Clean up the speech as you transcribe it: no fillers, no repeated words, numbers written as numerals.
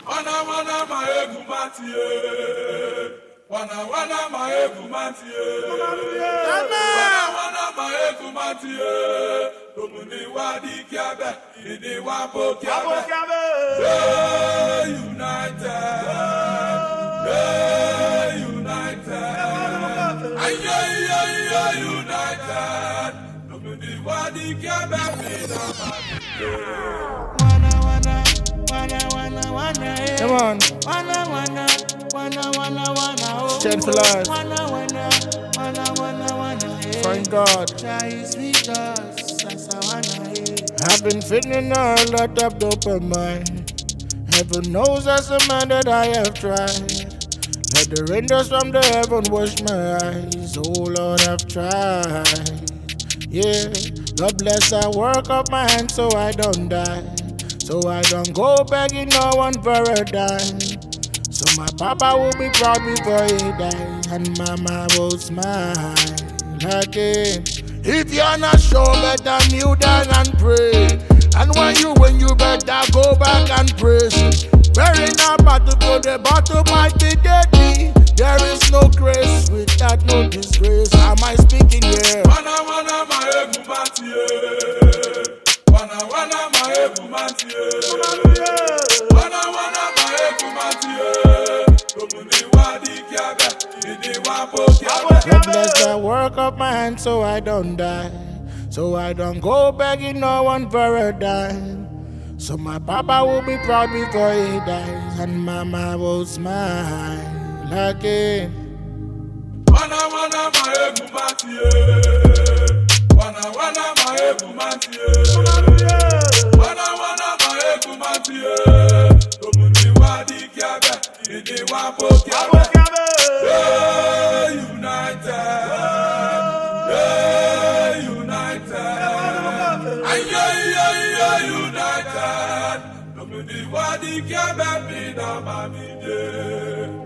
Wana maegu matie. Wana maegu matie. Wana maegu matie. Domuni wadi kiabe, idi wabo kiabe. Hey, united. Hey, united. Ay, united. Domuni wadi kiabe, mida mati. Come on. Stand for life. Thank God. I've been feeling a lot of dopamine. Heaven knows as a man that I have tried. Let the rain dust from the heaven wash my eyes. Oh Lord, I've tried. Yeah, God bless I work up my hands so I don't die. So I don't go begging no one for a dime. So my papa will be proud before he dies, and mama will smile again. If you're not sure, better kneel down and pray. And when you better go back and pray. Wearing a battle, for the battle might be deadly. There is no grace without no disgrace. Am I speaking here? Wana maegu matie. Wana maegu matie. Wana maegu matie. Domuni wadi kiabe, idi wabo kiabe. God bless the work of my hands so I don't die. So I don't go begging no one for a dime. So my papa will be proud before he dies, and mama will smile again. Wana maegu matie. Wana maegu matie. Wana maegu matie. Domuni wadi kiabe, idi wabo kiabe. Hey, united. Hey, united. Ay, united. Domuni wadi kiabe, mida mamide.